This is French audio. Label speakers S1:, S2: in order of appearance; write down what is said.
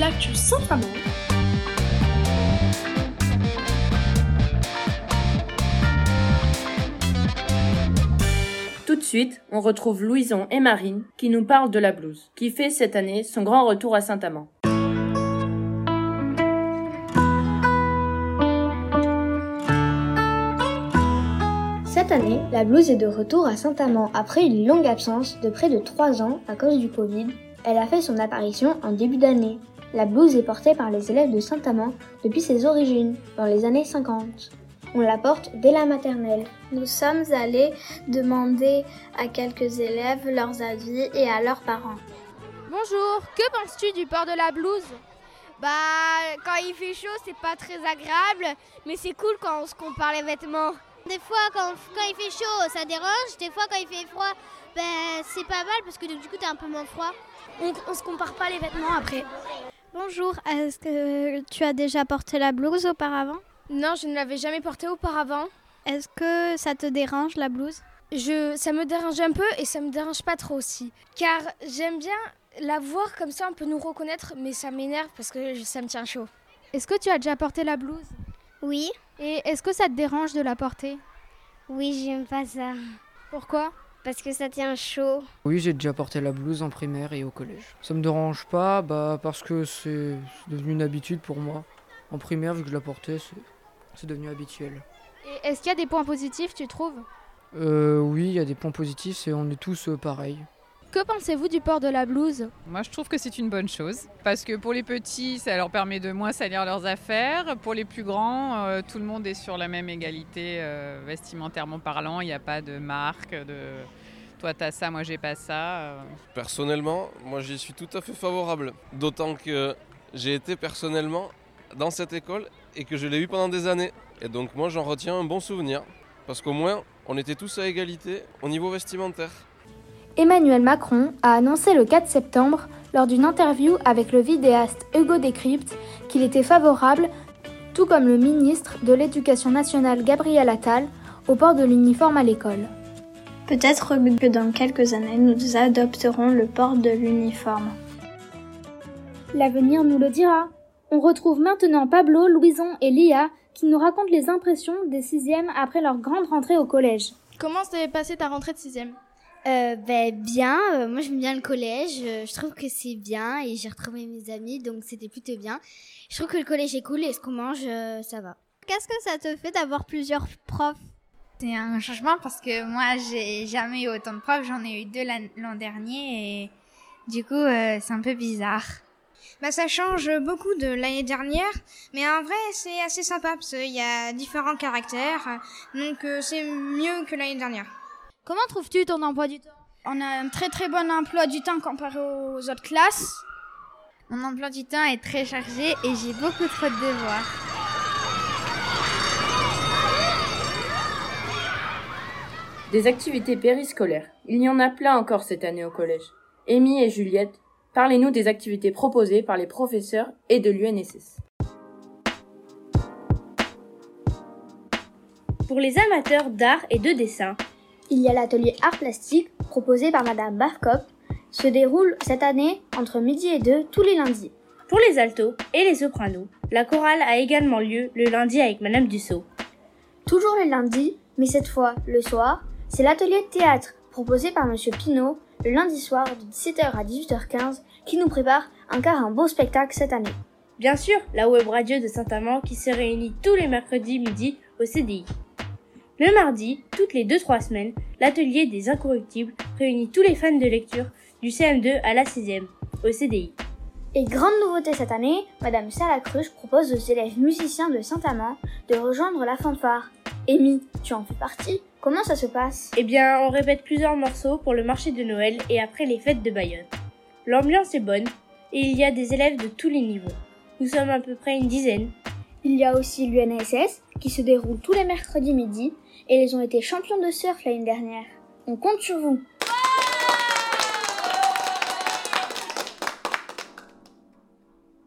S1: l'actu Saint-Amand.
S2: Tout de suite, on retrouve Louison et Marine qui nous parlent de la blouse, qui fait cette année son grand retour à Saint-Amand.
S3: Cette année, la blouse est de retour à Saint-Amand après une longue absence de près de 3 ans à cause du Covid. Elle a fait son apparition en début d'année. La blouse est portée par les élèves de Saint-Amand depuis ses origines, dans les années 50. On la porte dès la maternelle.
S4: Nous sommes allés demander à quelques élèves leurs avis et à leurs parents.
S5: Bonjour, que penses-tu du port de la blouse ?
S6: Quand il fait chaud, c'est pas très agréable, mais c'est cool quand on se compare les vêtements.
S7: Des fois, quand il fait chaud, ça dérange. Des fois, quand il fait froid, c'est pas mal parce que du coup, t'as un peu moins froid.
S6: On se compare pas les vêtements après.
S4: Bonjour, est-ce que tu as déjà porté la blouse auparavant ?
S6: Non, je ne l'avais jamais portée auparavant.
S4: Est-ce que ça te dérange, la blouse ?
S6: Ça me dérange un peu et ça me dérange pas trop aussi. Car j'aime bien la voir comme ça, on peut nous reconnaître, mais ça m'énerve parce que ça me tient chaud.
S5: Est-ce que tu as déjà porté la blouse ?
S7: Oui.
S5: Et est-ce que ça te dérange de la porter ?
S7: Oui, j'aime pas ça.
S5: Pourquoi ?
S7: Parce que ça tient chaud.
S8: Oui, j'ai déjà porté la blouse en primaire et au collège. Ça me dérange pas, parce que c'est devenu une habitude pour moi. En primaire, vu que je la portais, c'est devenu habituel.
S5: Et est-ce qu'il y a des points positifs, tu trouves ?
S8: Oui, il y a des points positifs et on est tous pareils.
S5: Que pensez-vous du port de la blouse ?
S9: Moi, je trouve que c'est une bonne chose. Parce que pour les petits, ça leur permet de moins salir leurs affaires. Pour les plus grands, tout le monde est sur la même égalité vestimentairement parlant. Il n'y a pas de marque, de toi t'as ça, moi j'ai pas ça.
S10: Personnellement, moi j'y suis tout à fait favorable. D'autant que j'ai été personnellement dans cette école et que je l'ai eu pendant des années. Et donc moi j'en retiens un bon souvenir. Parce qu'au moins, on était tous à égalité au niveau vestimentaire.
S11: Emmanuel Macron a annoncé le 4 septembre, lors d'une interview avec le vidéaste Hugo Décrypte, qu'il était favorable, tout comme le ministre de l'Éducation nationale Gabriel Attal, au port de l'uniforme à l'école.
S4: Peut-être que dans quelques années, nous adopterons le port de l'uniforme.
S11: L'avenir nous le dira. On retrouve maintenant Pablo, Louison et Lia qui nous racontent les impressions des 6e après leur grande rentrée au collège.
S5: Comment s'est passée ta rentrée de 6e ?
S7: Bien, moi j'aime bien le collège, je trouve que c'est bien et j'ai retrouvé mes amis donc c'était plutôt bien. Je trouve que le collège est cool et ce qu'on mange, ça va.
S4: Qu'est-ce que ça te fait d'avoir plusieurs profs ?
S12: C'est un changement parce que moi j'ai jamais eu autant de profs, j'en ai eu 2 l'an dernier et du coup c'est un peu bizarre.
S13: Ça change beaucoup de l'année dernière, mais en vrai c'est assez sympa parce qu'il y a différents caractères, donc c'est mieux que l'année dernière.
S5: Comment trouves-tu ton emploi du temps ?
S13: On a un très très bon emploi du temps comparé aux autres classes.
S12: Mon emploi du temps est très chargé et j'ai beaucoup trop de devoirs.
S2: Des activités périscolaires. Il y en a plein encore cette année au collège. Amy et Juliette, parlez-nous des activités proposées par les professeurs et de l'UNSS.
S14: Pour les amateurs d'art et de dessin,
S3: il y a l'atelier art plastique proposé par Madame Barkop, se déroule cette année entre midi et 2 tous les lundis.
S14: Pour les altos et les sopranos, la chorale a également lieu le lundi avec Madame Dussault.
S3: Toujours les lundis, mais cette fois le soir, c'est l'atelier de théâtre proposé par Monsieur Pinault le lundi soir de 17h à 18h15 qui nous prépare encore un beau spectacle cette année.
S14: Bien sûr, la web radio de Saint-Amand qui se réunit tous les mercredis midi au CDI. Le mardi, toutes les 2-3 semaines, l'atelier des incorruptibles réunit tous les fans de lecture du CM2 à la 6e, au CDI.
S3: Et grande nouveauté cette année, Madame Salacruche propose aux élèves musiciens de Saint-Amand de rejoindre la fanfare. Amy, tu en fais partie ? Comment ça se passe ?
S14: On répète plusieurs morceaux pour le marché de Noël et après les fêtes de Bayonne. L'ambiance est bonne et il y a des élèves de tous les niveaux. Nous sommes à peu près une dizaine.
S3: Il y a aussi l'UNSS qui se déroule tous les mercredis midi et ils ont été champions de surf l'année dernière. On compte sur vous.